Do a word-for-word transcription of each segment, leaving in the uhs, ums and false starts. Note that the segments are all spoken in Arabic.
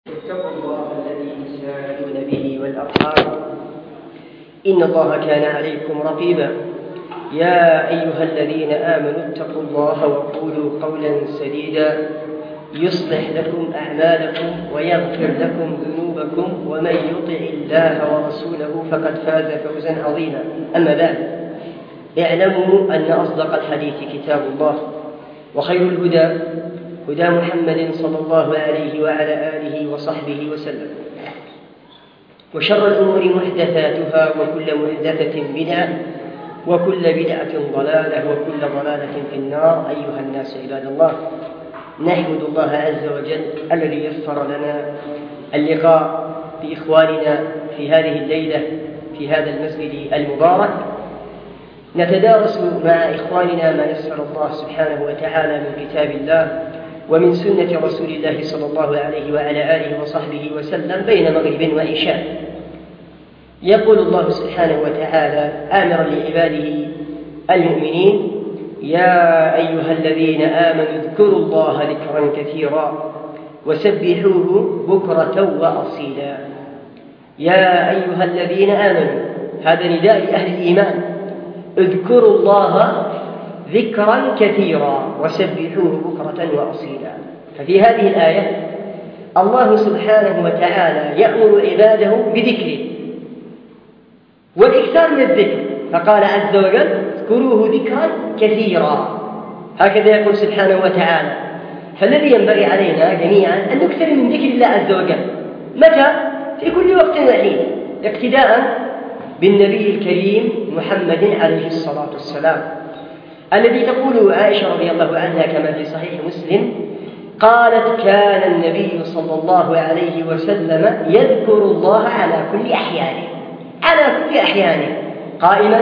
اتقوا الله الذي تساءلون به والأرحام إن الله كان عليكم رقيبا. يا أيها الذين آمنوا اتقوا الله وقولوا قولا سديدا يصلح لكم أعمالكم ويغفر لكم ذنوبكم ومن يطع الله ورسوله فقد فاز فوزا عظيما. أما بعد، اعلموا أن أصدق الحديث كتاب الله، وخير الهدى هدى محمد صلى الله عليه وعلى آله وصحبه وسلم، وشر الأمور محدثاتها وكل محدثة بدعة وكل بدعة ضلالة وكل ضلالة في النار. أيها الناس عباد الله، نحمد الله عز وجل الذي يسر لنا اللقاء بإخواننا في هذه الليلة في هذا المسجد المبارك، نتدارس مع إخواننا ما يسر الله سبحانه وتعالى من كتاب الله ومن سنة رسول الله صلى الله عليه وعلى آله وصحبه وسلم بين مغرب وعشاء. يقول الله سبحانه وتعالى آمرا لعباده المؤمنين: يا أيها الذين آمنوا اذكروا الله ذكرا كثيرا وسبحوه بكرة وأصيلا. يا أيها الذين آمنوا، هذا نداء لأهل الإيمان: اذكروا الله ذكرا كثيرا وسبحوه بكرة وأصيلا. ففي هذه الآية الله سبحانه وتعالى يأمر عباده بذكره والإكثار من الذكر، فقال عز وجل: اذكروه ذكرا كثيرا. هكذا يقول سبحانه وتعالى. فالذي ينبغي علينا جميعا أن نكثر من ذكر الله عز وجل. متى؟ في كل وقت وحين، اقتداء بالنبي الكريم محمد عليه الصلاة والسلام، الذي تقول عائشة رضي الله عنها كما في صحيح مسلم: قالت: كان النبي صلى الله عليه وسلم يذكر الله على كل أحيانه، على كل أحيانه، قائما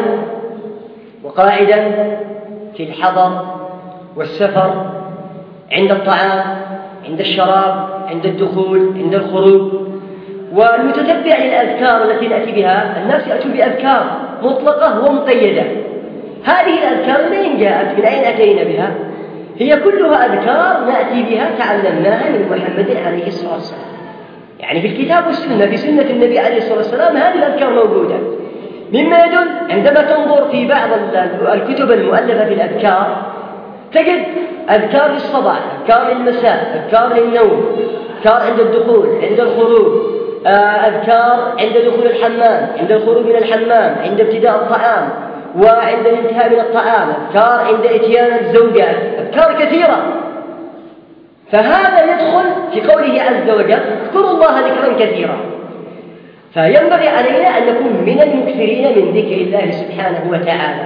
وقاعدا، في الحضر والسفر، عند الطعام، عند الشراب، عند الدخول، عند الخروج. والمتتبع للأذكار التي نأتي بها، الناس يأتون بأذكار مطلقة ومقيدة. هذه الأذكار من أين جاءت؟ من أين أتينا بها؟ هي كلها أذكار نأتي بها تعلمناها من محمد عليه الصلاة والسلام، يعني في الكتاب والسنة، في سنة النبي عليه الصلاة والسلام هذه الأذكار موجودة. مما يدل عندما تنظر في بعض الكتب المؤلفة في الأذكار تجد أذكار للصباح، أذكار للمساء، أذكار للنوم، أذكار عند الدخول، عند الخروج، أذكار عند دخول الحمام، عند الخروج من الحمام، عند ابتداء الطعام وعند الانتهاء من الطعام، أذكار عند إتيان الزوجة، أذكار كثيرة. فهذا يدخل في قوله عز وجل: اذكروا الله ذكرا كثيرا. فينبغي علينا أن نكون من المكثرين من ذكر الله سبحانه وتعالى،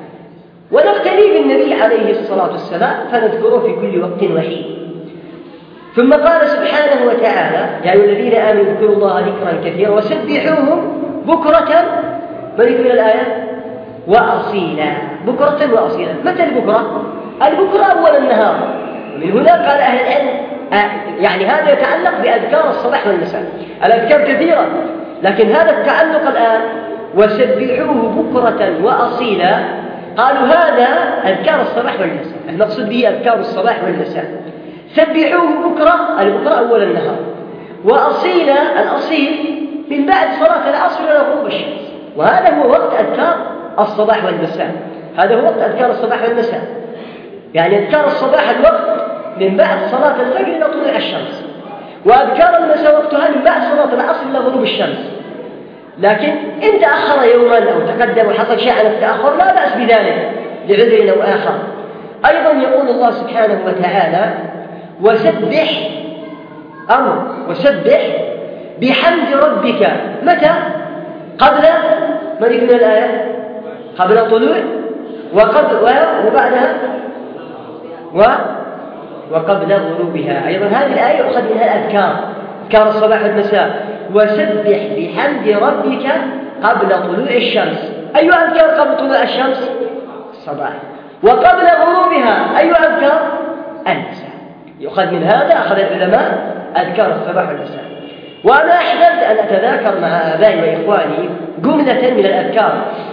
ونقتدي بالنبي عليه الصلاة والسلام فنذكره في كل وقت وحين. ثم قال سبحانه وتعالى: يا أيها الذين آمنوا اذكروا الله ذكرا كثيرا وسبحوه بكرة، من يقول الآية؟ وأصيلا. بكرة وأصيلا. متى البكرة؟ البكرة أول النهار. ومن هنا قال أهل العلم آه يعني هذا يتعلق بأذكار الصباح والمساء. الأذكار كثيرة، لكن هذا التعلق الآن وسبحوه بكرة وأصيلا. قالوا هذا أذكار الصباح والمساء، المقصود به أذكار الصباح والمساء. سبحوه بكرة، البكرة أول النهار، وأصيلا، الأصيل من بعد صلاة العصر إلى غروب الشمس. وهذا هو وقت أذكار الصباح والمساء، هذا هو وقت أذكار الصباح والمساء. يعني أذكار الصباح الوقت من بعد صلاة الفجر إلى طلوع الشمس، وأذكار المساء وقتها من بعد صلاة العصر إلى غروب الشمس. لكن إن تأخر يوما أو تقدم وحصل شيء على التأخر لا بأس بذلك لعذر أو آخر. أيضا يقول الله سبحانه وتعالى: وسبح، أمر، وسبح بحمد ربك. متى؟ قبل ما يكون الآية؟ قبل طلوع وقبل وبعدها و وقبل غروبها. أيضا هذه الآية يؤخذ منها الأذكار، أذكار الصباح والمساء. وسبح بحمد ربك قبل طلوع الشمس. أي أذكار قبل طلوع الشمس؟ الصباح. وقبل غروبها أي أذكار؟ المساء. يؤخذ من هذا أخذ العلماء أذكار الصباح والمساء. وأنا أحببت أن أتذاكر مع آبائي وإخواني جملة من الأذكار،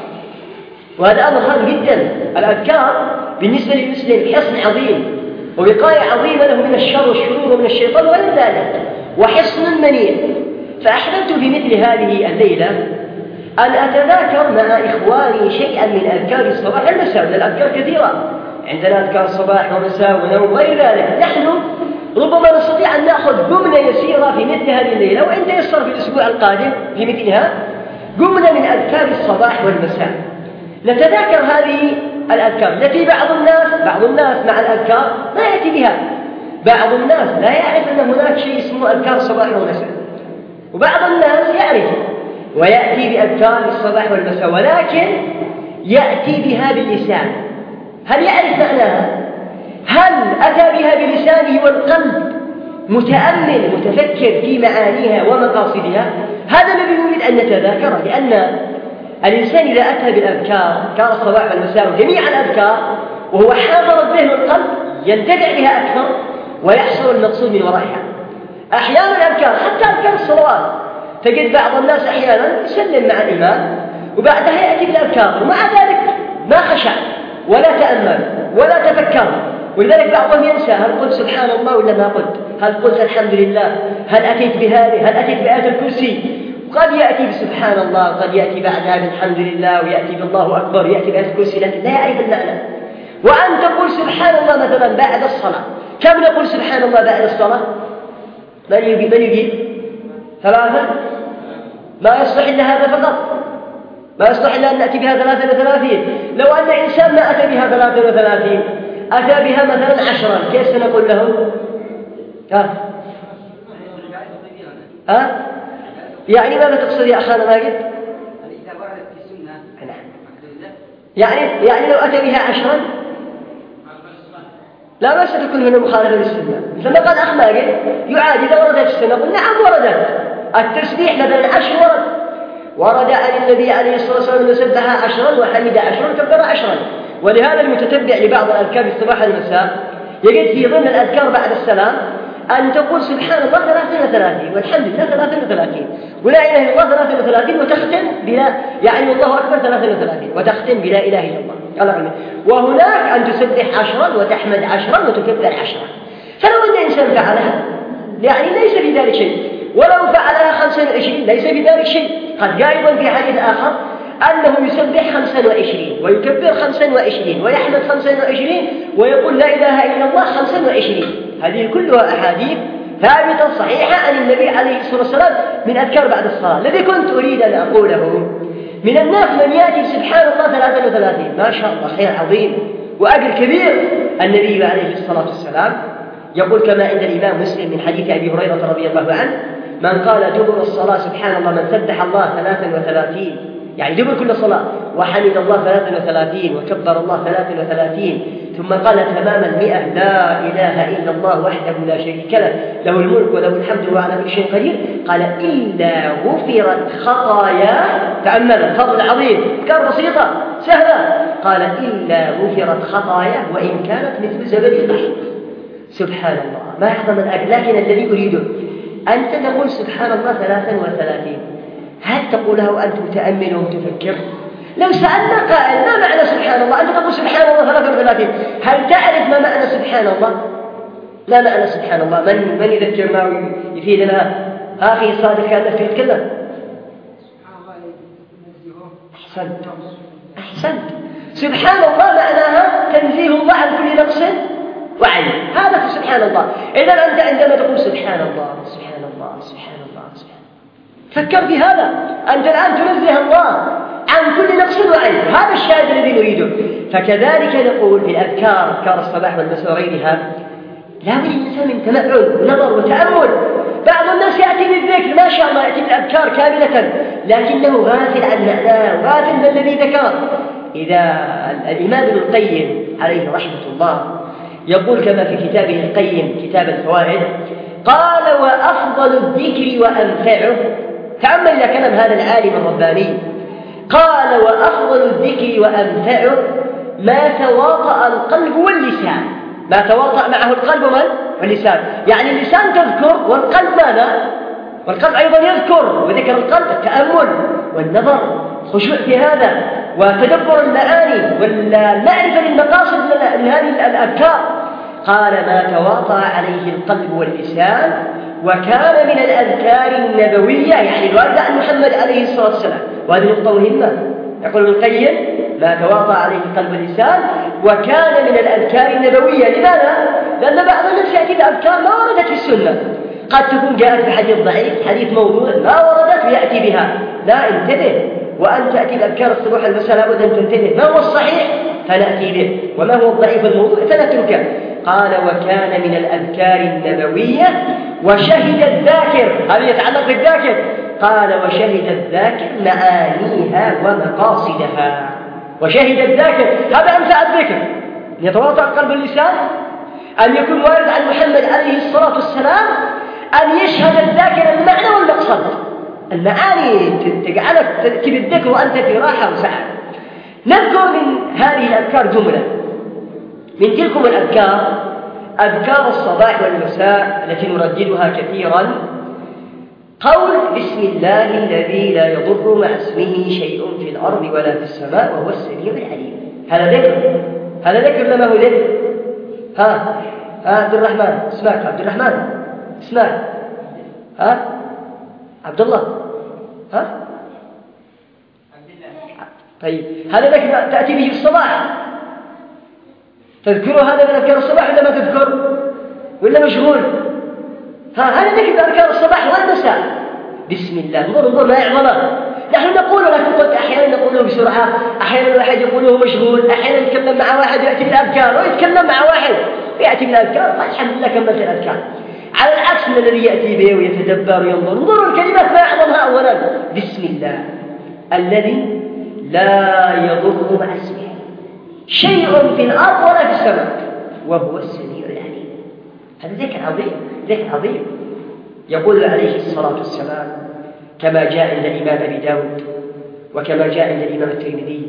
وهذا أمر هام جدا. الأذكار بالنسبة للمسلم حصن عظيم ووقاية عظيمة له من الشر والشرور ومن الشيطان وغير ذلك. وحصن منيع. فأحببت في مثل هذه الليلة أن أتذاكر مع إخواني شيئا من أذكار الصباح والمساء. الأذكار كثيرة عندنا، أذكار الصباح ومساء ونوم وغير ذلك. نحن ربما نستطيع أن نأخذ جملة يسيرة في مثل هذه الليلة، وإن تيسر في الأسبوع القادم في مثلها جملة من أذكار الصباح والمساء. نتذاكر هذه الأذكار التي بعض الناس بعض الناس مع الأذكار ما يأتي بها. بعض الناس لا يعرف أن هناك شيء اسمه أذكار الصباح والمساء، وبعض الناس يعرف ويأتي بأذكار الصباح والمساء، ولكن يأتي بها باللسان. هل يعرف معناها؟ هل أتى بها بلسانه والقلب متأمل متفكر في معانيها ومقاصدها؟ هذا الذي نريد أن نتذاكره، لأن الإنسان إذا أتى بالأذكار، أذكار الصباح والمساء وجميع الأذكار، وهو حاضر الذهن والقلب، ينتفع بها أكثر ويحصل المقصود من ورائها. أحيانا الأذكار حتى أذكار الصلوات تجد بعض الناس أحيانا يسلم مع الإمام وبعدها يأتي بالأذكار، ومع ذلك ما خشع ولا تأمل ولا تفكر. ولذلك بعضهم ينسى هل قلت سبحان الله ولا ما قلت، هل قلت الحمد لله، هل أتيت بهذه، هل أتيت بآية الكرسي. قد يأتي بسبحان الله، قد يأتي بعدها بالحمد لله، ويأتي بالله أكبر، يأتي بآية الكرسي، لكن لا يعرف المعنى. وأن تقول سبحان الله مثلا بعد الصلاة، كم نقول سبحان الله بعد الصلاة؟ من يجيب؟ من يجيب؟ ثلاثة؟ ما يصلح إلا هذا فقط، ما يصلح إلا أن نأتي بها ثلاثة وثلاثين. لو أن إنسان ما أتى بها ثلاثة وثلاثين، أتى بها مثلا عشرا، كيف سنقول له؟ ها؟ ها؟ يعني ماذا تقصد يا أخانا ماجد؟ إذا وردت في السنة يعني يعني لو أتى بها عشرا لا بأس تكون هنا مخالفة للسنة. مثل ما قال أخ ماجد يعاد إذا وردت في السنة، قل نعم وردت. التسبيح مثلا عشر ورد، ورد عن النبي عليه الصلاة والسلام أنه سبح عشرا وحمد عشرا وكبر عشرا. ولهذا المتتبع لبعض الأذكار الصباح والمساء يجد في ضمن الأذكار بعد السلام أن تقول سبحان الله ثلاثين وثلاثين، والحمد لله ثلاثين وثلاثين، ولا إله إلا الله ثلاثين وثلاثين، وتختم بلا يعني الله أكبر ثلاثين وثلاثين، وتختم بلا إله إلا الله. الله. وهناك أن تسبح عشرا وتحمد عشرا وتكبر عشرا. فلو أن إنسان فعلها يعني ليس في ذلك شيء، ولو فعلها خمسة وعشرين ليس في ذلك شيء. قد جاء أيضا في حديث آخر أنه يسبح خمسا وعشرين ويكبر خمسا وعشرين ويحمد خمسا وعشرين ويقول لا إله إلا الله خمسا وعشرين. هذه كلها أحاديث ثابتة صحيحة عن النبي عليه الصلاة والسلام من أذكار بعد الصلاة. الذي كنت أريد أن أقوله، من الناس من يأتي سبحان الله ثلاثة وثلاثين، ما شاء الله خير عظيم وأجر كبير. النبي عليه الصلاة والسلام يقول كما عند الإمام مسلم من حديث أبي هريرة رضي الله عنه: من قال دبر الصلاة سبحان الله، من سبح الله ثلاثا وثلاثين، يعني دبر كل صلاة، وحمد الله ثلاثا وثلاثين وكبر الله ثلاثا وثلاثين، ثم قال تمام المئة لا إله إلا الله وحده لا شريك له، له الملك وله الحمد وهو على كل شيء قدير، قال إلا غفرت خطاياه. تأمل فضل عظيم، أذكار بسيطة سهلة. قال إلا غفرت خطاياه وإن كانت مثل زبد البحر. سبحان الله، ما أعظم الأجر. لكن الذي أريده أنت تقول سبحان الله ثلاثا وثلاثين، هل تقولها وأنت متأمل ومتفكر؟ لو سألنا قائل ما معنى سبحان الله، أنت تقول سبحان الله ثلاثا وثلاثين، هل تعرف ما معنى سبحان الله؟ لا معنى سبحان الله. من من يذكرنا ويفيدنا؟ أخي صادق كأنك تتكلم. أحسنت أحسنت. سبحان الله معناها تنزيه الله عن كل نقص وعيب، هذا سبحان الله. إذا أنت عندما تقول سبحان الله سبحان الله سبحان الله سبحان الله، فكر في هذا. أنت الآن تنزه الله عن كل نقص وعيب، هذا الشاهد الذي نريده. فكذلك نقول في الأذكار، أذكار الصباح والمساء وغيرها، لا بد الإنسان من تمعن ونظر وتأمل. بعض الناس يأتي بالذكر ما شاء الله، يأتي بالأذكار كاملة، لكنه غافل عن معناه وغافل من الذي ذكر. إذا الإمام ابن القيم عليه رحمة الله يقول كما في كتابه القيم كتاب الفوائد، قال وأفضل الذكر وأنفعه، تأمل إلى كلام هذا العالم الرباني، قال وأفضل الذكر وأنفعه ما تواطأ القلب واللسان. ما تواطأ معه القلب واللسان، يعني اللسان تذكر والقلب ماذا؟ والقلب أيضا يذكر. وذكر القلب التأمل والنظر، خشوع في هذا وتدبر المعاني والمعرفة للمقاصد لهذه الأذكار. قال ما تواطأ عليه القلب واللسان وكان من الأذكار النبوية يعني الواردة عن محمد عليه الصلاة والسلام. وهذه نقطة مهمة، يقول ابن القيم ما تواطأ عليه قلب اللسان وكان من الأذكار النبوية. لماذا؟ لأن بعض الناس يأتي بأذكار ما وردت في السنة، قد تكون جاءت بحديث ضعيف، حديث موضوع ما وردت ويأتي بها. لا، انتبه، وأن تأتي بأذكار الصباح والمساء لابد أن تنتبه ما هو الصحيح فنأتي به، وما هو الضعيف الموضوع فنتركه. قال وكان من الأذكار النبوية وشهد الذاكر، هذا يتعلق بالذاكر، قال وشهد الذاكر معانيها ومقاصدها. وشهد الذاكر هذا أنفع الذكر، يتواطأ قلب اللسان، أن يكون وارد عن محمد عليه الصلاة والسلام أن يشهد الذاكر المعنى والمقصد. المعاني تجعلك تأتي بالذكر وأنت في راحة وسعادة. نذكر من هذه الأذكار جملة من تلكم الأذكار، أذكار الصباح والمساء التي نرددها كثيرا. قول بسم الله الذي لا يضر مع اسمه شيء في الأرض ولا في السماء وهو السميع العليم. هذا ذكر، هذا ذكر لما هو ذكر. ها ها عبد الرحمن اسمعك، عبد الرحمن اسمعك، ها عبد الله، ها عبد الله. طيب هذا ذكر تأتي به الصباح، تذكره هذا من أذكار الصباح ولا ما تذكر ولا مشغول؟ ها هذا ذكر من أذكار الصباح والمساء. بسم الله، انظر انظر ما يعظمه. نحن نقوله، لكن قلت أحيانا نقوله بسرعة، أحيانا الواحد يقوله مشغول، أحيانا يتكلم مع واحد يأتي بالأذكار ويتكلم مع واحد يأتي بالأذكار. الحمد لله كملت الأذكار. على العكس من الذي يأتي به ويتدبر وينظر. انظروا الكلمات ما يعظمها. أولا بسم الله الذي لا يضر مع اسمه شيء في الأرض ولا في السماء وهو السميع العليم. هذا ذكر عظيم، ذكر عظيم. يقول عليه الصلاة والسلام كما جاء عند الإمام أبي داود وكما جاء عند الإمام الترمذي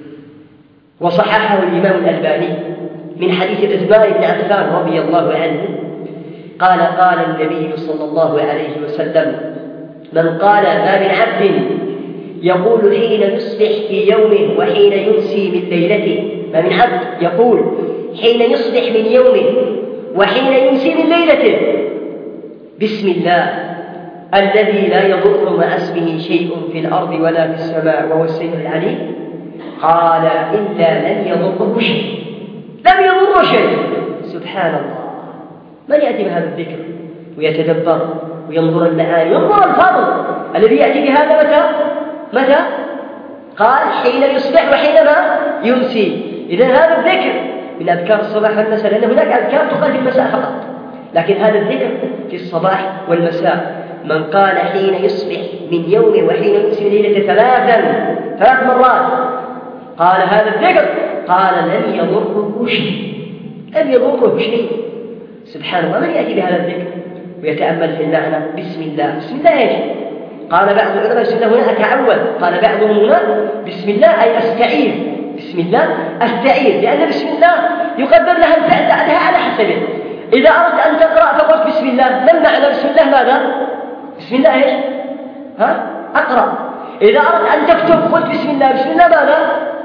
وصححه الإمام الألباني من حديث عثمان بن عفان رضي الله عنه قال قال النبي صلى الله عليه وسلم من قال ما من عبد يقول حين يصبح في يومه وحين يمسي من ليلته، ما من عبد يقول حين يصبح من يومه وحين يمسي من ليلته بسم الله الذي لا يضر مع اسمه شيء في الأرض ولا في السماء وهو السميع العليم، قال إلا لن يضره شيء، لم يضره شيء. سبحان الله، من يأتي بهذا الذكر ويتدبر وينظر المعاني وينظر الفضل الذي يأتي بهذا متى؟ متى؟ قال حين يصبح وحينما يمسي. إذن هذا الذكر من أذكار الصباح والمساء، لأن هناك أذكار تقال في المساء فقط، لكن هذا الذكر في الصباح والمساء. من قال حين يصبح من يومه وحين يمسي ليلته ثلاثا ثلاث مرات قال هذا الذكر قال لن يضره شيء، لن يضره شيء. سبحان الله، من يأتي بهذا الذكر ويتأمل في المعنى؟ بسم الله، بسم الله ايش؟ قال بعض العلماء بسم الله هنا أتعوذ، قال بعضهم هنا بسم الله أي أستعيذ، بسم الله أستعيذ، لأن بسم الله يقدر لها الفعل بعدها على حسبه. إذا أردت أن تقرأ فقلت بسم الله، ما المعنى بسم الله؟ ماذا؟ بسم الله ايش؟ ها؟ أقرأ. إذا أردت أن تكتب قلت بسم الله، بسم الله ماذا؟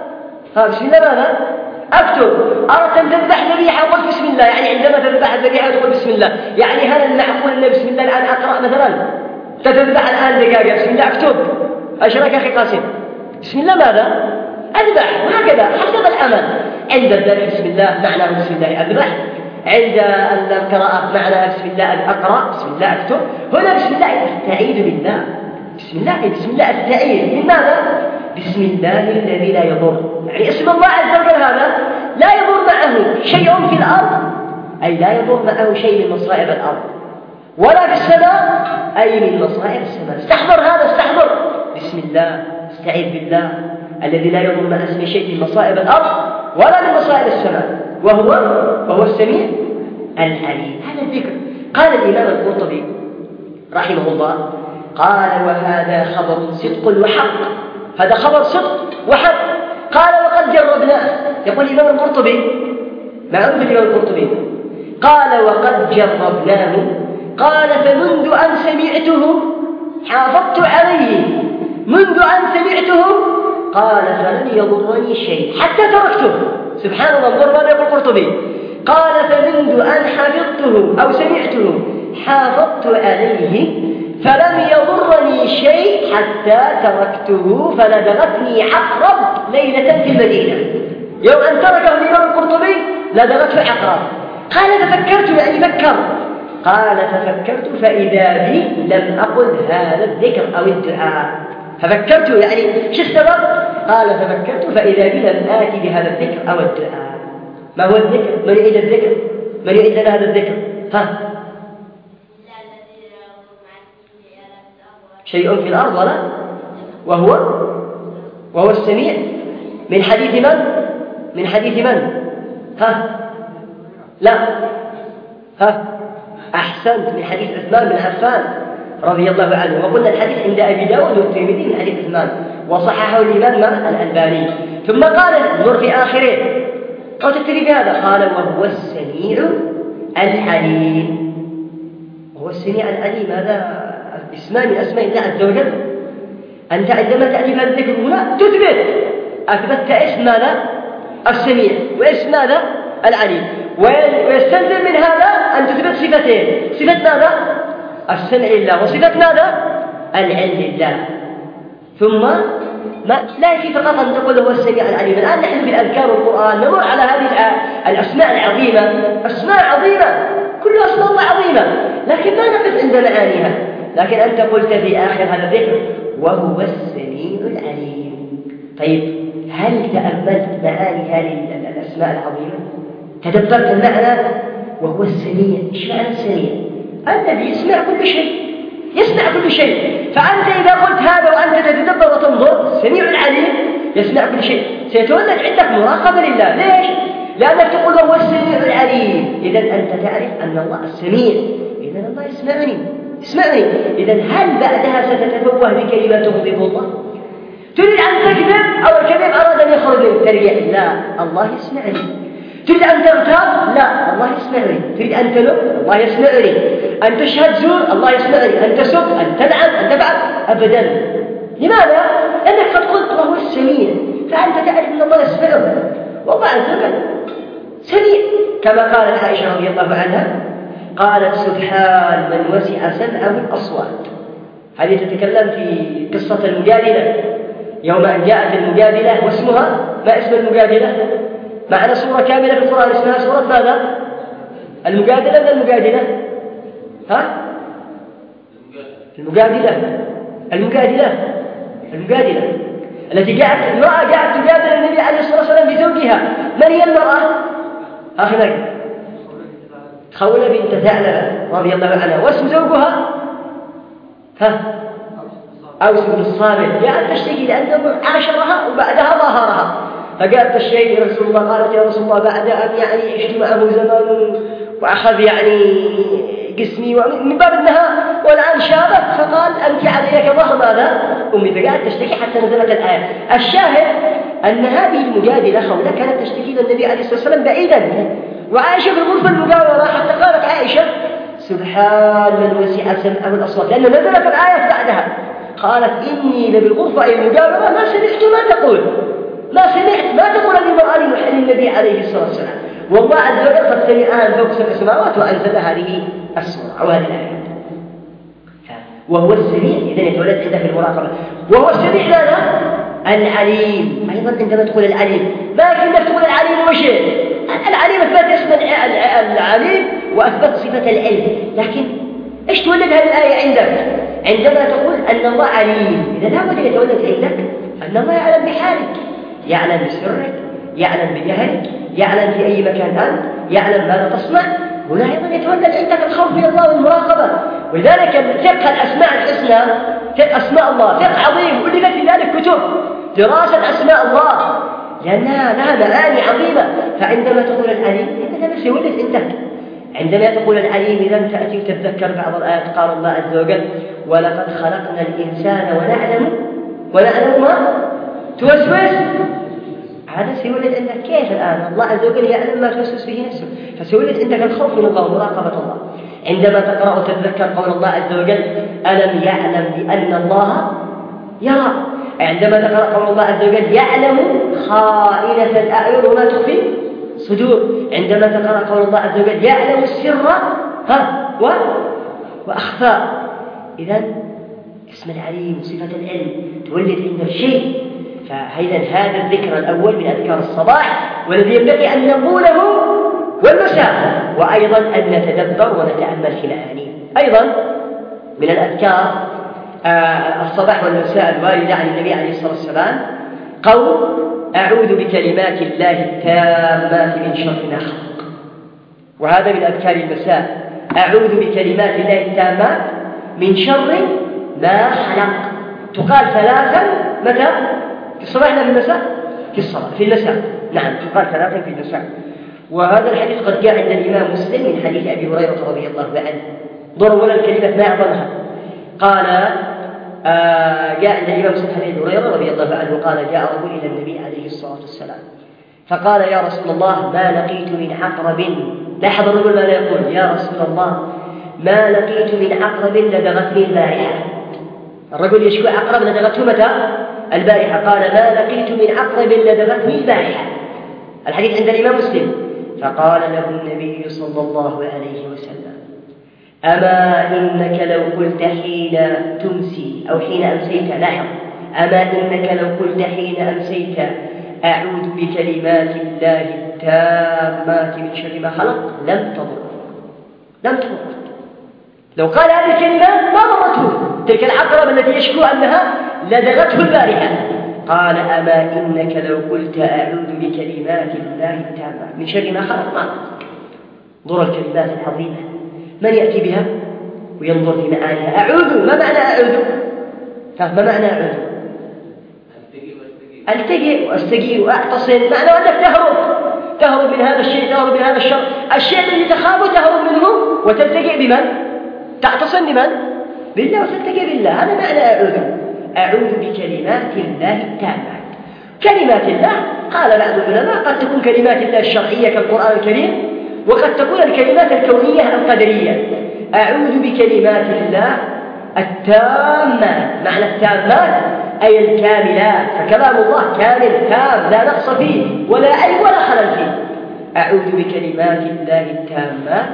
ها بسم الله ماذا؟ أكتب. أردت أن تذبح ذبيحة قلت بسم الله، يعني عندما تذبح الذبيحة تقول بسم الله. يعني هل المعقول أن بسم الله الآن أقرأ مثلا؟ تذبح الآن دقائق بسم الله أكتب. أشرك أخي قاسم، بسم الله ماذا؟ أذبح، وهكذا حسب العمل. عند الذبح بسم الله معناه بسم الله أذبح، عند القراءة معناها بسم الله أقرأ، بسم الله أكتب. هنا بسم الله أستعيذ بالله، بسم الله بسم الله أستعيذ من ماذا؟ بسم الله الذي لا يضر، يعني اسم الله عز وجل هذا لا يضر معه شيء في الأرض، أي لا يضر معه شيء من مصائب الأرض، ولا في السماء أي من مصائب السماء. استحضر هذا، استحضر بسم الله، استعيذ بالله الذي لا يضر مع اسمه شيء من مصائب الأرض ولا من مصائب السماء وهو وهو السميع العليم. هذا الذكر. قال الإمام القرطبي رحمه الله قال وهذا خبر صدق وحق، هذا خبر صدق وحق. قال وقد جربناه، يقول الإمام القرطبي، معلوم الإمام القرطبي قال وقد جربناه، قال فمنذ أن سمعته حافظت عليه، منذ أن سمعته قال فلن يضرني شيء حتى تركته. سبحان الله، انظر ماذا يقول القرطبي، قال فمنذ أن حفظته أو سمعته حافظت عليه فلم يضرني شيء حتى تركته فلدغتني عقرب ليلة في المدينة. يوم أن تركه الإمام القرطبي لدغته عقرب. قال ففكرت يعني فكر قال ففكرت فإذا بي لم أقل هذا الذكر أو الدعاء. ففكرت يعني شو السبب؟ قال ففكرت فإذا بي لم آتي بهذا الذكر أو الدعاء. ما هو الذكر؟ من يعيد الذكر؟ من يعيد لنا هذا الذكر؟ ها؟ شيء في الأرض ولا وهو وهو السميع. من حديث من؟ من حديث من؟ ها؟ لا ها؟ أحسنت، من حديث عثمان بن عفان رضي الله عنه. وقلنا الحديث عند أبي داود والترمذي من حديث عثمان وصححه الإمام الألباني. ثم قال انظر في آخره أو تكتفي بهذا قال وهو السميع العليم. وهو السميع العليم هذا اسمان من أسماء الله عز وجل. أنت عندما تأتي بهذا الذكر هنا تثبت أثبتت اسم ماذا؟ السميع واسم ماذا؟ العليم. ويستلزم من هذا أن تثبت صفتين، صفة ماذا؟ السمع لله وصفة ماذا؟ العلم لله. ثم ما لا يكفي فقط أن تقول هو السميع العليم. الآن نحن في الأذكار والقرآن نمر على هذه الأسماء العظيمة، أسماء عظيمة كل أسماء الله عظيمة لكن ما نقف عند معانيها. لكن أنت قلت في آخر هذا الذكر وهو السميع العليم. طيب هل تأملت معاني هذه الأسماء العظيمة؟ تدبرت المعنى وهو السميع؟ إيش معنى السميع؟ الذي يسمع كل شيء، يسمع كل شيء. فأنت إذا قلت هذا وأنت تتدبر وتنظر السميع العليم يسمع كل شيء سيتولد عندك مراقبة لله. ليش؟ لأنك تقول وهو السميع العليم، إذن أنت تعرف أن الله السميع، إذن الله يسمعني اسمعني. إذن هل بعدها ستتفوه بكلمة تغضب الله؟ تريد أن تكذب أو الكذب أراد أن يخرج منك ترجع لا الله يسمعني. تريد أن تغتاب لا الله يسمعني. تريد أن تلوم الله يسمعني. أن تشهد زور الله يسمعني. أن تسب أن تلعن أن تفعل أبدا. لماذا؟ لأنك قد قلت وهو السميع فأنت تعرف أن الله يسمعه. والله عز وجل سميع كما قالت عائشة رضي الله عنها قالت سبحان من وسع سمعه الأصوات. هذه تتكلم في قصة المجادلة يوم أن جاءت المجادلة واسمها ما اسم المجادلة؟ معنا سورة كاملة في القرآن اسمها سورة ماذا؟ المجادلة ولا المجادلة؟ ها؟ المجادلة المجادلة المجادلة التي جاءت المرأة جاءت تجادل النبي عليه الصلاة والسلام بزوجها. من هي المرأة؟ هكذا خولة بنت ثعلبة رضي الله عنها. واسم زوجها ها؟ أوس بن الصامت. جاءت تشتكي لأنه عاشرها وبعدها ظاهرها فقالت تشتكي رسول الله. قالت يا رسول الله بعد أن يعني عشت معه زمان وأخذ يعني جسمي ومن باب النهار والآن شابت فقال أنت عليك ظهر ماذا؟ أمي. فقالت تشتكي حتى نزلت الآية. الشاهد أن هذه المجادلة خولة كانت تشتكي للنبي عليه الصلاة والسلام بعيدا وعائشة في الغرفة المجاورة حتى قالت عائشة سبحان من وسع سمعه الأصوات لأن نزلت الآية بعدها. قالت إني لبالغرفة أي المجاورة ما سمعت ما تقول ما سمعت ما تقول للمرأة للنبي عليه الصلاة والسلام. والله عز وجل قد سمعها فوق سبع سماوات وأنزل هذه السورة أو هذه الآية. وهو السميع إذن يتولد عندك المراقبة. وهو السميع ماذا؟ العليم. أيضا عندما تقول العليم ما كنت تقول العليم وشيء. العليم أثبت اسم العليم وأثبت صفة العلم. لكن إيش تولد هذه الآية عندك؟ عندما تقول أن الله عليم إذا لابد أن يتولد عندك أن الله يعلم بحالك، يعلم بسرك، يعلم بجهلك، يعلم في أي مكان أنت، يعلم ماذا تصنع. هنا أيضا يتولد عندك الخوف من الله والمراقبة. ولذلك فقه الأسماء الحسنى فقه أسماء الله فقه عظيم ألفت في ذلك كتب دراسة أسماء الله لأنها لها معاني عظيمة. فعندما تقول العليم هذا نفسه يولد عندك. عندما تقول العليم إذا تأتي تتذكر بعض الآيات قال الله عز وجل ولقد خلقنا الإنسان ونعلم ونعلم ما توسوس. هذا سيولد عندك كيف الآن الله عز وجل يعلم ما توسوس به نفسه فسيولد عندك الخوف من الله ومراقبة الله. عندما تقرأ وتتذكر قول الله عز وجل ألم يعلم بأن الله يرى. عندما تقرأ قول الله عز وجل يعلم خائنة الأعين وما تخفي صدور. عندما تقرأ قول الله عز وجل يعلم السر ها وأخفاء. إذن اسم العليم وصفة العلم تولد عند الشيء. فإذا هذا الذكر الأول من أذكار الصباح والذي ينبغي أن نقوله والمساء، وأيضا أن نتدبر ونتأمل في معانيه. أيضا من الأذكار آه الصباح والمساء الواردة عن النبي عليه الصلاة والسلام قول أعوذ بكلمات الله التامات من شر ما خلق، وهذا من أذكار المساء. أعوذ بكلمات الله التامات من شر ما خلق، تقال ثلاثا متى؟ في الصباح لا في المساء؟ في الصباح في المساء، نعم تقال ثلاثا في المساء. وهذا الحديث قد جاء عند الإمام مسلم من حديث أبي هريرة رضي الله عنه. ضرب الكلمة ما أعظمها. قال آه جاء عند الإمام مسلم حديث أبي هريرة رضي الله عنه قال جاء رجل إلى النبي عليه الصلاة والسلام فقال يا رسول الله ما لقيت من عقرب. لاحظ الرجل ماذا يقول؟ يا رسول الله ما لقيت من عقرب لدغتني البارحة. الرجل يشكو عقرب لدغته متى؟ البارحة. قال ما لقيت من عقرب لدغتني البارحة. الحديث عند الإمام مسلم. فقال له النبي صلى الله عليه وسلم أما إنك لو قلت حين تمسي أو حين أمسيت، لاحظ، أما إنك لو قلت حين أمسيت أعوذ بكلمات الله التامات من شر ما خلق لم تضر لم تضر. لو قال هذه الكلمات ما ضرته تلك العقرب التي يشكو أنها لدغته البارحة. قال أما إنك لو قلت أعوذ بكلمات الله التامات من شر ما خلق ما ضر. الكلمات العظيمة من يأتي بها وينظر في معانيها؟ أعوذ، ما معنى أعوذ؟ ما معنى أعوذ؟ ألتجئ وأستجير وأعتصم، معنى أنك تهرب تهرب من هذا الشيء، تهرب من هذا الشر، الشيء الذي تخاف تهرب منه وتلتجئ بمن؟ تعتصم بمن؟ بالله وتلتجئ بالله. هذا معنى أعوذ. أعوذ بكلمات الله التامات. كلمات الله قال بعض العلماء قد تكون كلمات الله الشرعية كالقرآن الكريم، وقد تكون الكلمات الكونية القدرية. أعوذ بكلمات الله التامات، معنى التامات أي الكاملات، فكلام الله كامل تام لا نقص فيه ولا عيب ولا خلل فيه. أعوذ بكلمات الله التامات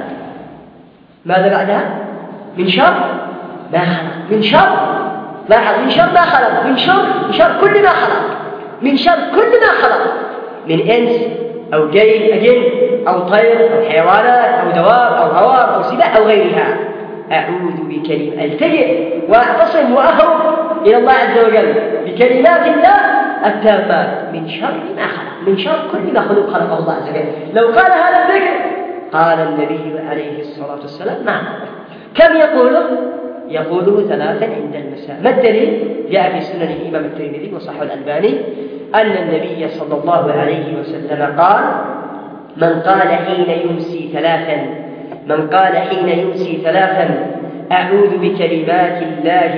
ماذا بعدها؟ من شر ما خلق. من شر، لاحظ، من شر ما خلق، من شر من شر كل ما خلق، من شر كل ما خلق، من إنس أو جن أو طير أو حيوانات أو دواب أو هوام أو سباع أو غيرها. أعوذ بكلمة التجئ وأعتصم وأهرب إلى الله عز وجل بكلمات الله التامات من شر ما خلق، من شر كل ما خلق خلقه الله عز وجل. لو قال هذا الذكر قال النبي عليه الصلاة والسلام نعم. كم يقوله؟ يقوله ثلاثا عند المساء. ما الدليل؟ جاء في سنن الإمام الترمذي وصححه الألباني أن النبي صلى الله عليه وسلم قال من قال حين يمسي ثلاثا من قال حين يمسي ثلاثا أعوذ بكلمات الله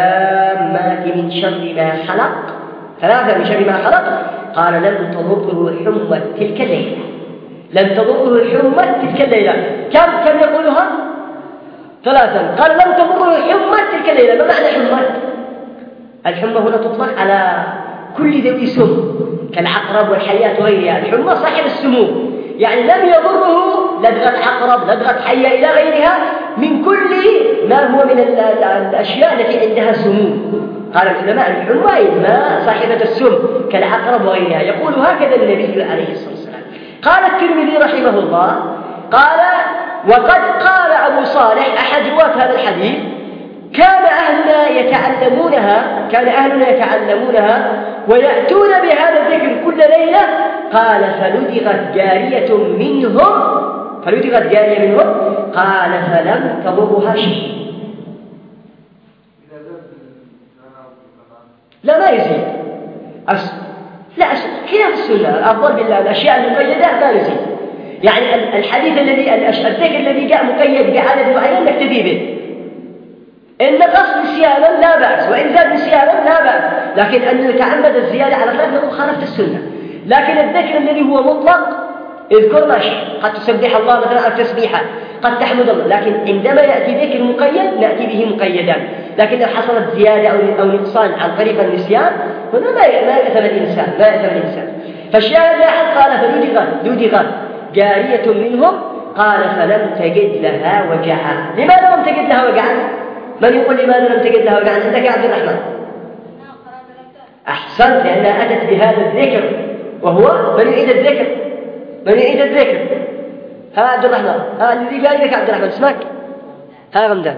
التامات من شر ما خلق، ثلاثا من شر ما خلق، قال لم تضره حمى تلك الليلة، لم تضره حمى تلك الليلة. كم كم يقولها؟ ثلاثا. قال لم تضره حمى تلك الليلة. ما معنى حمى؟ الحمى هنا تطلق على كل ذوي سم كالعقرب والحيات وغيرها. الحمى صاحب السموم، يعني لم يضره لدغة عقرب، لدغة حية إلى غيرها من كل ما هو من الأشياء التي عندها سموم. قال العلماء الحمى ما صاحبة السم كالعقرب وغيرها. يقول هكذا النبي عليه الصلاة والسلام. قال الترمذي رحمه الله قال وقد قال أبو صالح أحد رواة هذا الحديث كان أهلنا يتعلمونها كان أهلنا يتعلمونها ويأتون بهذا الذكر كل ليلة. قال فلدغت جارية منهم فلدغت جارية منهم قال فلم تضرها شيء. لا ما يزيد أس... لا أس... خلاف السنة. الأفضل بالله الأشياء المقيدة ما يزيد. يعني الحديث الذي الذكر الذي جاء مقيد بعدد معين نكتفي به. إن نقص نسيانا لا بأس، وإن زاد نسيانا لا بأس، لكن أن يتعمد الزيادة على ثلاثة مخالفة السنة. لكن الذكر الذي هو مطلق اذكر ما شئت، قد تسبح الله مثلا أو تسبيحة، قد تحمد الله، لكن عندما يأتي ذكر مقيد نأتي به مقيدا. لكن لو حصلت زيادة أو نقصان عن طريق النسيان هنا ما يأثم الإنسان ما يأثم الإنسان. فالشاهد لاحظ قال فلدغت لدغت جارية منهم قال فلم تجد لها وجعا. لماذا لم تجد لها وجعا؟ من يقول لماذا لم تجد لها وجعا؟ عندك يا عبد الرحمن. أحسنت، لأنها أتت بهذا الذكر وهو من يعيد الذكر، من يعيد الذكر. ها عبد الرحمن، ها الذي قال لك عبد الرحمن اسمك؟ ها رمضان.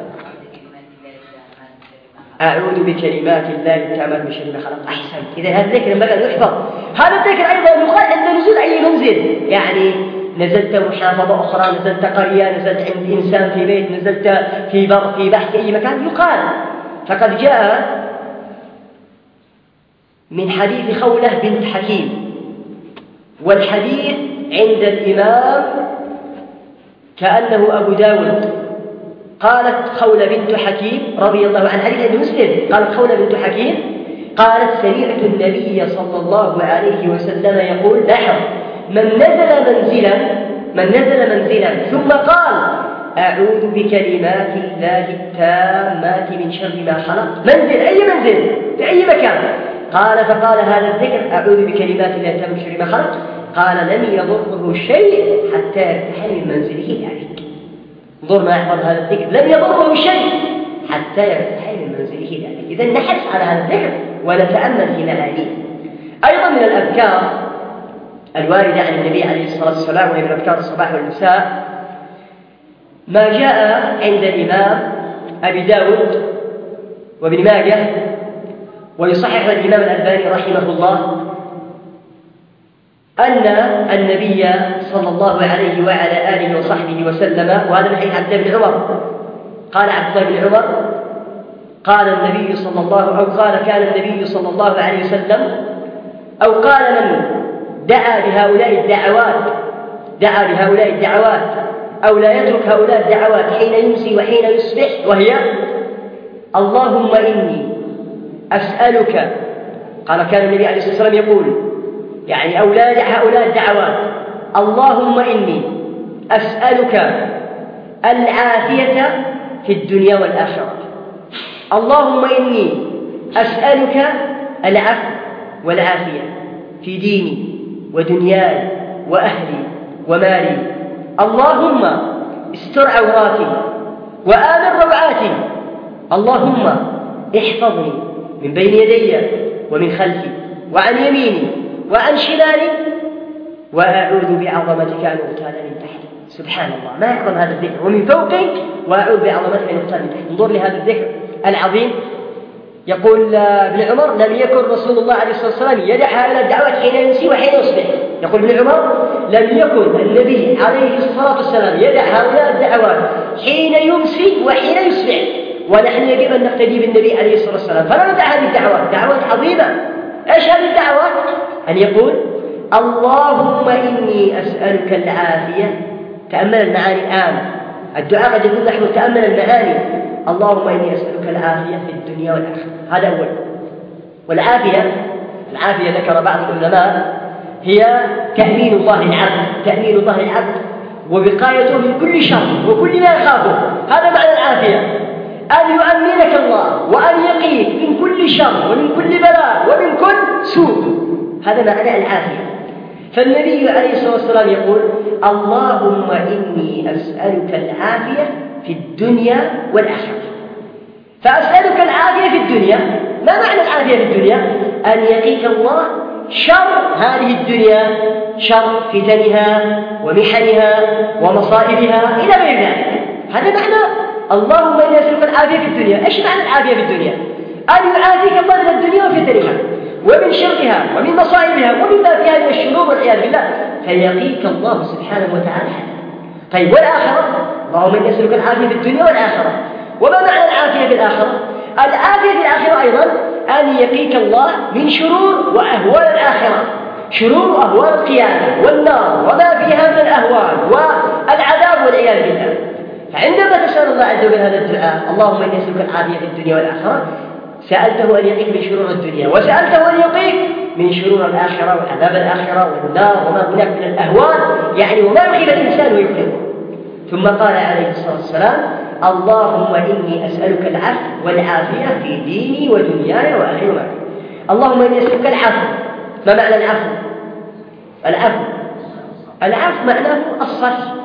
أعوذ بكلمات الله التامات من شر ما خلق. أحسنت، إذا هذا الذكر ينبغي أن يحفظ. هذا الذكر أيضا يقال عند نزول أي منزل، يعني نزلت محافظة أخرى، نزلت قرية، نزلت عند إنسان في بيت، نزلت في بر في بحث أي مكان يقال. فقد جاء من حديث خولة بنت حكيم، والحديث عند الإمام كأنه أبو داود. قالت خولة بنت حكيم رضي الله عنها، حديث عند مسلم، قالت خولة بنت حكيم قالت سمعت النبي صلى الله عليه وسلم يقول: لاحظ، من نزل منزلا من نزل منزلا ثم قال: أعوذ بكلمات الله التامات من شر ما خلق، منزل أي منزل في أي مكان، قال فقال هذا الذكر: أعوذ بكلمات الله التامات من شر ما خلق، قال لم يضره شيء حتى يرتحل من منزله ذلك. انظر ما يحفظ هذا الذكر، لم يضره شيء حتى يرتحل من منزله ذلك. إذن نحرص على هذا الذكر ونتأمل في معانيه. أيضا من الأذكار الواردة عن النبي عليه الصلاة والسلام، وهي من أذكار الصباح والمساء، ما جاء عند الإمام أبي داود وابن ماجه، ويصحح الإمام الألباني رحمه الله، أن النبي صلى الله عليه وعلى آله وصحبه وسلم، وهذا من حديث عبد الله بن عمر، قال عبد الله بن عمر قال النبي صلى الله أو قال كان النبي صلى الله عليه وسلم أو قال من دعا بهؤلاء الدعوات دعا بهؤلاء الدعوات أو لا يترك هؤلاء الدعوات حين يمسي وحين يصبح، وهي: اللهم إني أسألك، قال كان النبي عليه الصلاة والسلام يقول يعني أولاد هؤلاء الدعوات: اللهم إني أسألك العافية في الدنيا والآخرة، اللهم إني أسألك العفو والعافية في ديني ودنياي وأهلي ومالي، اللهم استر عوراتي وآمن روعاتي، اللهم احفظني من بين يدي ومن خلفي وعن يميني وعن شمالي، وأعوذ بعظمتك أن أغتال من تحتي. سبحان الله، ما يعظم هذا الذكر، ومن فوقك وأعوذ بعظمتك أن أغتال من تحتي. انظر لهذا الذكر العظيم. يقول ابن عمر: لم يكن رسول الله عليه الصلاة والسلام يدع هؤلاء الدعوات حين يمسي وحين يصبح. يقول ابن عمر: لم يكن النبي عليه الصلاة والسلام يدع هؤلاء الدعوات حين يمسي وحين يصبح، ونحن يجب أن نقتدي بالنبي عليه الصلاة والسلام، فلا ندع هذه الدعوات، دعوات عظيمة. إيش هذه الدعوات؟ أن يقول: اللهم إني أسألك العافية. تأمل المعاني الآن، الدعاء قد يكون نحن تأمل المعاني. اللهم إني أسألك العافية في الدنيا والآخرة، هذا أول. والعافية العافية ذكر بعض العلماء هي تأمين الله العبد، تأمين الله العبد وبقايته من كل شر وكل ما يخافه، هذا معنى العافية، أن يؤمنك الله وأن يقيك من كل شر ومن كل بلاء ومن كل سوء، هذا معنى العافية. فالنبي عليه الصلاة والسلام يقول: اللهم إني أسألك العافية في الدنيا والآخرة. فأسألك العافية في الدنيا، ما معنى العافية في الدنيا؟ أن يقيك الله شر هذه الدنيا، شر فتنها ومحنها ومصائبها إلى غير ذلك. هذا معنى اللهم إني أسألك العافية في الدنيا. إيش معنى العافية في الدنيا؟ أن يعافيك الله من الدنيا وفتنها ومن شرها ومن مصائبها ومن ما فيها من الشرور والعياذ بالله، فيقيك الله سبحانه وتعالى. طيب والآخرة؟ اللهم إني أسألك العافية في الدنيا والآخرة. وما معنى العافية في الآخرة؟ العافية في الآخرة أيضا أن يقيك الله من شرور وأهوال الآخرة، شرور وأهوال القيامة والنار وما فيها من الأهوال والعذاب والعياذ بالله. فعندما تسأل الله عز وجل هذا الدعاء: اللهم إني أسألك العافية في الدنيا والآخرة، سألته أن يقيك من شرور الدنيا، وسألته أن يقيك من شرور الآخرة وعذاب الآخرة والنار وما هناك من الأهوال، يعني وما يخيف الإنسان ويكرهه. ثم قال عليه الصلاة والسلام: اللهم إني أسألك العفو والعافية في ديني ودنياي وآخرة. اللهم إني أسألك العفو. ما معنى العفو؟ العفو العفو معناه الصفح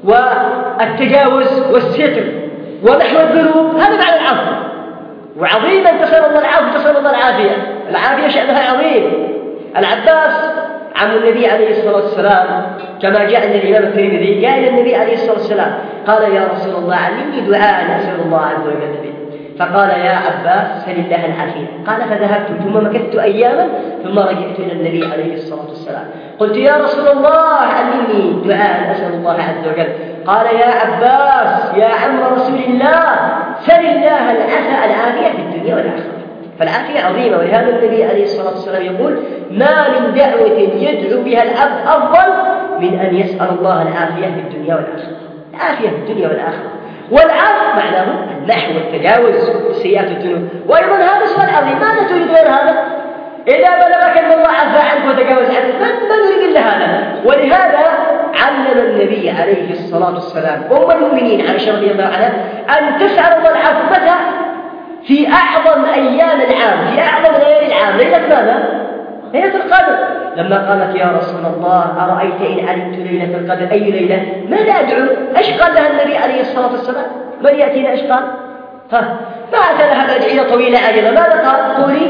والتجاوز والستر ونحو الذنوب، هذا معنى العفو. وعظيما تسأل الله العفو، تسأل الله العافية، العافية شأنها عظيم. العباس عم النبي عليه الصلاة والسلام كما جاء عند الإمام الترمذي قال النبي عليه الصلاة والسلام قال يا رسول الله علمني دعاء أسأل الله عز وجل به، فقال يا عباس سل الله العافية. قال فذهبت ثم مكثت أياما ثم رجعت إلى النبي عليه الصلاة والسلام قلت يا رسول الله علمني دعاء أسأل الله عز وجل. قال يا عباس يا عم رسول الله سل الله العافية في الدنيا والآخرة. فالعافية عظيمة، ولهذا النبي عليه الصلاة والسلام يقول ما من دعوة يدعو بها العبد أفضل من أن يسأل الله العافية في الدنيا والآخرة. العافية في الدنيا والآخرة، والعفو معناه المحو والتجاوز سيئات الذنوب. وأيضا هذا سؤال عظيم، ماذا تريد غير هذا؟ إذا بلغك أن الله عفى عنك وتجاوز عنك ما نريد إلا هذا. ولهذا علم النبي عليه الصلاة والسلام أم المؤمنين عائشة رضي الله عنها أن تسأل الله العفو متى؟ في أعظم أيام العام، في أعظم ليالي العام، ليلة ماذا؟ ليلة القدر. لما قالت يا رسول الله أرأيت إن علمت ليلة القدر أي ليلة ماذا أدعو؟ إيش قال لها النبي عليه الصلاة والسلام؟ من يأتينا إيش قال؟ ها ما أتى لها الأدعية طويلة عريضة، ماذا قال؟ قولي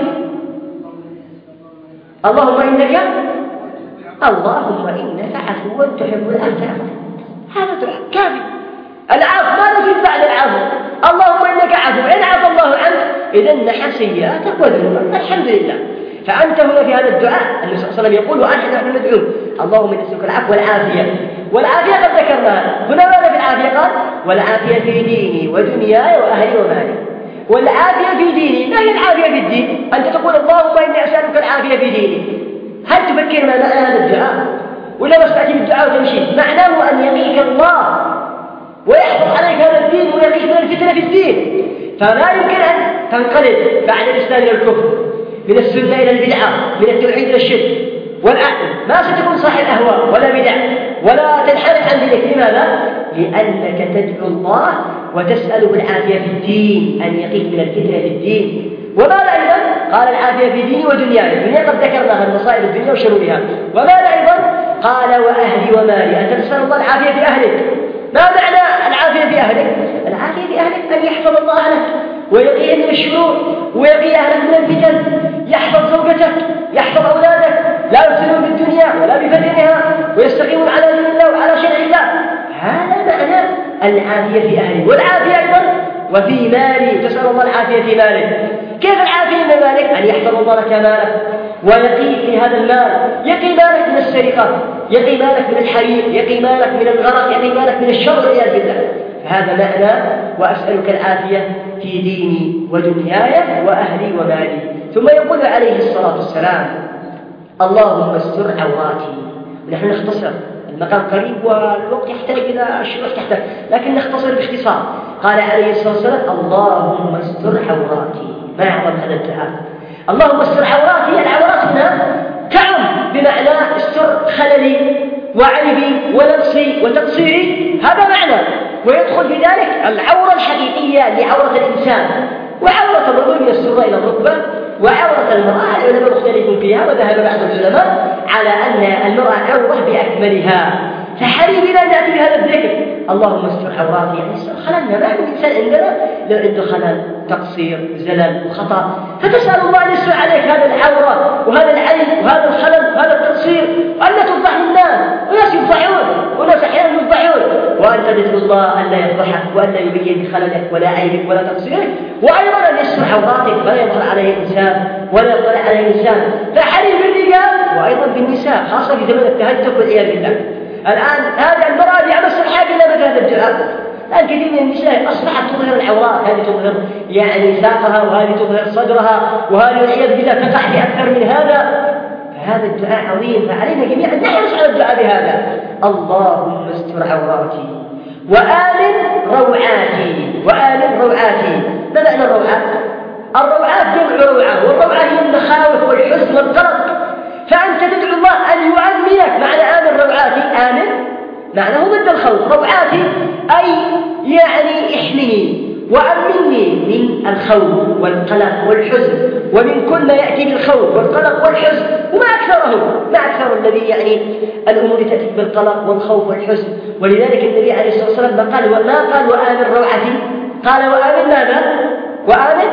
اللهم إنك اللهم إنك عفو تحب العفو. هذا دعاء كافي. العفو ما نزيد بعد العفو، اللهم إنك عفو، إن عفى الله عنك إذا نحى سيئاتك وذنوبك، الحمد لله. فأنت هنا في هذا الدعاء النبي صلى الله عليه وسلم يقول وأنت نحن ندعو اللهم نسألك العفو والعافية. والعافية قد ذكرناها هنا، ماذا في العافية؟ قال والعافية في ديني ودنياي وأهلي ومالي. والعافية في ديني، ما هي العافية في الدين؟ أنت تقول اللهم إني أسألك العافية في ديني، هل تفكر ما معنى هذا الدعاء؟ ولا بس تأتي بالدعاء وتمشي؟ معناه أن يقيك الله ويحفظ عليك هذا الدين ويقيك من الفتنة في الدين، فلا يمكن أن تنقلب بعد الإسلام إلى الكفر، من السنة إلى البدعة، من التوحيد إلى الشرك والعقل. ما ستكون صاحب أهواء ولا بدع ولا تنحرف عن دينك. لماذا؟ لأنك تدعو الله وتسأله العافية في الدين، أن يقيك من الفتنة في الدين. وماذا أيضا؟ قال العافية في ديني ودنياي، الدنيا قد ذكرناها المصائب الدنيا وشرورها. وماذا أيضا؟ قال وأهلي ومالي، أنت تسأل الله العافية في أهلك. ما معنى العافية في أهلك؟ العافية في أهلك أن يحفظ الله لك ويقيه من الشرور ويقي أهلك من الفتن، يحفظ زوجتك يحفظ أولادك لا يفسدون بالدنيا ولا بفتنها ويستقيمون على دين الله وعلى شرع الله. هذا معنى العافية في أهلك. والعافية أيضا وفي مالي، تسأل الله العافية في مالك. كيف العافية من مالك؟ أن يحفظ الله لك مالك ويقيك في هذا المال، يقي مالك من السرقة، يقي مالك من الحريق، يقي مالك من الغرق، يقي مالك من الشر والعياذ بالله. هذا معنى وأسألك العافية في ديني ودنياي وأهلي ومالي. ثم يقول عليه الصلاة والسلام اللهم استر عوراتي. نحن نختصر، المقام قريب والوقت يحتاج إلى شروح تحتاج، لكن نختصر باختصار. قال عليه الصلاة والسلام اللهم استر عوراتي. ما يعظم هذا الدعاء، اللهم استر عوراتي. العورات هنا تعم بمعنى استر خللي وعيبي ونقصي وتقصيري، هذا معنى. ويدخل في ذلك العورة الحقيقية لعورة الإنسان، وعورة الرجل من السرة إلى الركبة، وعورة المرأة العلماء مختلفون فيها، وذهب بعض العلماء على أن المرأة عورة بأكملها. فحري بنا نأتي بهذا الذكر اللهم استر عوراتي، يعني استر خللنا. ما من إنسان عندنا لو عنده خلل تقصير زلل وخطأ، فتسأل الله أن يستر عليك هذا العورة وهذا العيب وهذا الخلل وهذا التقصير، وأن لا تفضح الناس، وناس يفضحون وناس أحيانا يفضحون، وأنت تدعو الله أن لا يفضحك وأن لا يبين خللك ولا عيبك ولا تقصيرك، وأيضا أن يستر عوراتك ولا يظهر عليه إنسان ولا يطلع عليه إنسان. فحري بالرجال وأيضا بالنساء، خاصة في زمن التهتك والعياذ بالله. الآن هذا المرأة بأمس الحاجة إلى مثل هذا الدعاء. الآن كثير من النساء أصبحت تظهر العورات، هذه تظهر يعني ساقها وهذه تظهر صدرها وهذه والعياذ بالله تقع في أكثر من هذا. فهذا الدعاء عظيم، فعلينا جميعا نحرص على الدعاء بهذا اللهم استر عوراتي وآمن روعاتي. وآمن روعاتي، ما معنى الروعات؟ الروعات جمع روعة، والروعة هي المخاوف والحزن والقلق. فأنت تدعو الله أن يؤمنك. معنى آمن روعاتي، آمن معناه ضد الخوف، روعاتي أي يعني احمني وأمني من الخوف والقلق والحزن ومن كل ما يأتي بالخوف والقلق والحزن. وما أكثرهم، ما أكثر الذي يعني الأمور تأتي بالقلق والخوف والحزن. ولذلك النبي عليه الصلاة والسلام ما قال وما قال وآمن روعتي، قال وآمن ماذا؟ وآمن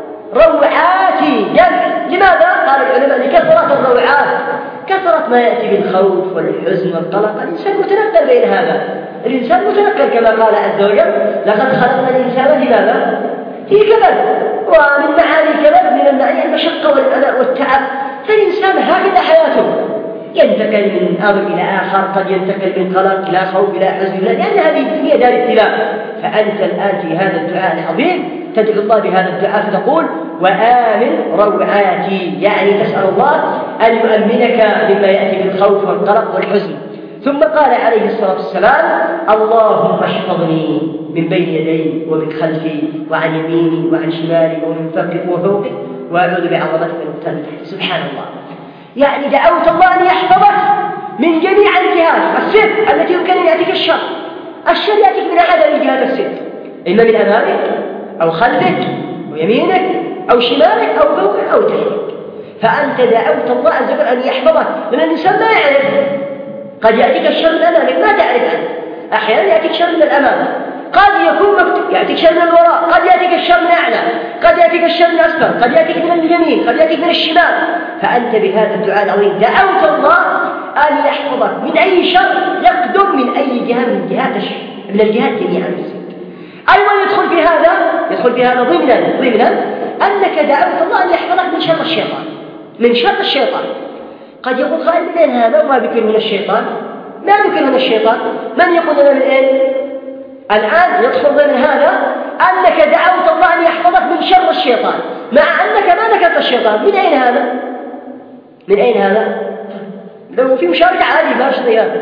روعاتي. لماذا؟ قال العلماء لكثرة الروعات، كثرة ما يأتي بالخوف والحزن والقلق. الإنسان متنقل بين هذا، الإنسان متنقل كما قال عز وجل لقد خلقنا الإنسان لماذا؟ في كبد. ومن معاني الكبد من المعاني المشقة والعناء والتعب. فالإنسان هكذا حياته، ينتقل من أمر إلى آخر، قد ينتقل من قلق إلى خوف إلى حزن، لأن هذه الدنيا دار ابتلاء. فأنت الآن في هذا الدعاء العظيم تدعو الله بهذا الدعاء فتقول وآمن روعاتي، يعني تسأل الله أن يؤمنك مما يأتي بالخوف والقلق والحزن. ثم قال عليه الصلاة والسلام اللهم احفظني من بين يدي ومن خلفي وعن يميني وعن شمالي ومن فوقي وفوقي وأعوذ بعظمتك من أغتال تحتي. سبحان الله، يعني دعوت الله أن يحفظك من جميع الجهات الست التي يمكن أن يأتيك الشر. الشر يأتيك من أحد الجهات الست، إما من أمامك أو خلفك أو يمينك أو شمالك أو فوقك أو تحتك. فأنت دعوت الله عز وجل أن يحفظك، لأن الإنسان ما يعرف، قد يأتيك الشر من أمامك ما تعرف أنت، أحيانا يأتيك شر من الأمام، قد يكون مكتوب يأتيك شر من الوراء، قد يأتيك الشر من أعلى، قد يأتيك الشر من أسفل، قد يأتيك من اليمين، قد يأتيك من الشمال. فأنت بهذا الدعاء العظيم دعوت الله أن يحفظك من أي شر يقدم من أي جهة من جهات الشر، من الجهات جميعا. أيضا يدخل في هذا يدخل في هذا ضمنا ضمنا أنك دعوت الله أن يحفظك من شر الشيطان، من شر الشيطان. قد يقول قائل من أين هذا وما بكر من الشيطان؟ ما بكر من الشيطان؟ من يقول لنا من أين؟ الآن يدخل ضمن هذا أنك دعوت الله أن يحفظك من شر الشيطان، مع أنك ما ذكرت الشيطان. من أين هذا؟ من أين هذا؟ لو في مشاركة عادي ما شيء هذا.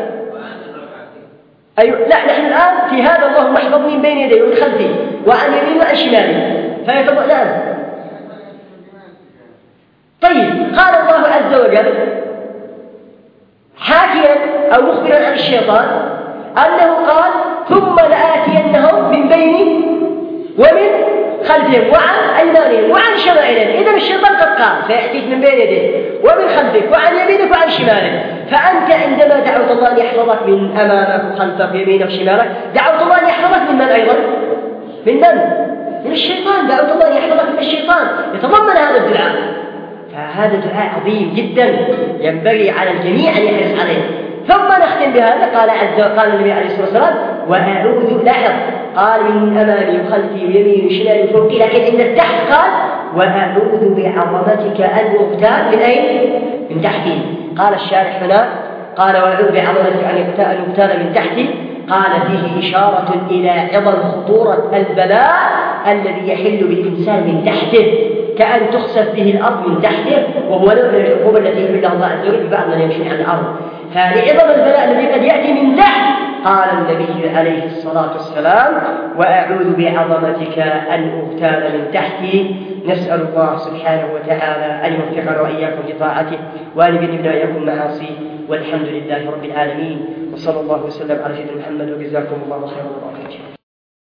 أيوة، لا نحن الآن في هذا اللهم احفظني من بين يدي ومن خلفي وعن يميني وعن شمالي. فيتبع الآن طيب قال الله عز وجل حاكيا أو مخبرا عن الشيطان أنه قال ثم لآتينهم من بين ومن خلفهم وعن أيمانهم وعن شمائلهم. إذن الشيطان قد قال سيأتيك من بين يديك ومن خلفك وعن يمينك وعن شمالك. فأنت عندما دعوت الله أن يحفظك من أمامك وخلفك ويمينك وشمالك دعوت الله أن يحفظك من من أيضا؟ من من؟ من الشيطان. دعوت الله أن يحفظك من الشيطان، يتضمن هذا الدعاء. فهذا دعاء عظيم جدا ينبغي على الجميع أن يحرص عليه. ثم نختم بهذا قال عز قال النبي عليه الصلاة والسلام وأعوذ لاحظ قال من أمامي وخلفي ويميني وشمالي وفوقي، لكن عند التحت قال وأعوذ بعظمتك أن أغتال من أين؟ من تحتي. قال الشارح هنا قال وأعوذ بعظمتك أن أغتال من تحتي، قال فيه إشارة إلى عظم خطورة البلاء الذي يحل بالإنسان من تحته، كأن تخسف به الأرض من تحته، وهو نوع من العقوبة التي يحلها الله عز وجل ببعض من يمشي على الأرض. فلعظم البلاء الذي قد يأتي من تحت قال النبي عليه الصلاة والسلام وأعوذ بعظمتك أن أغتال من تحتي. نسأل الله سبحانه وتعالى أن يوفقنا وإياكم لطاعته وأن يجنبنا وإياكم معاصيه، والحمد لله رب العالمين، وصلى الله وسلم على سيدنا محمد، وجزاكم الله خيرا.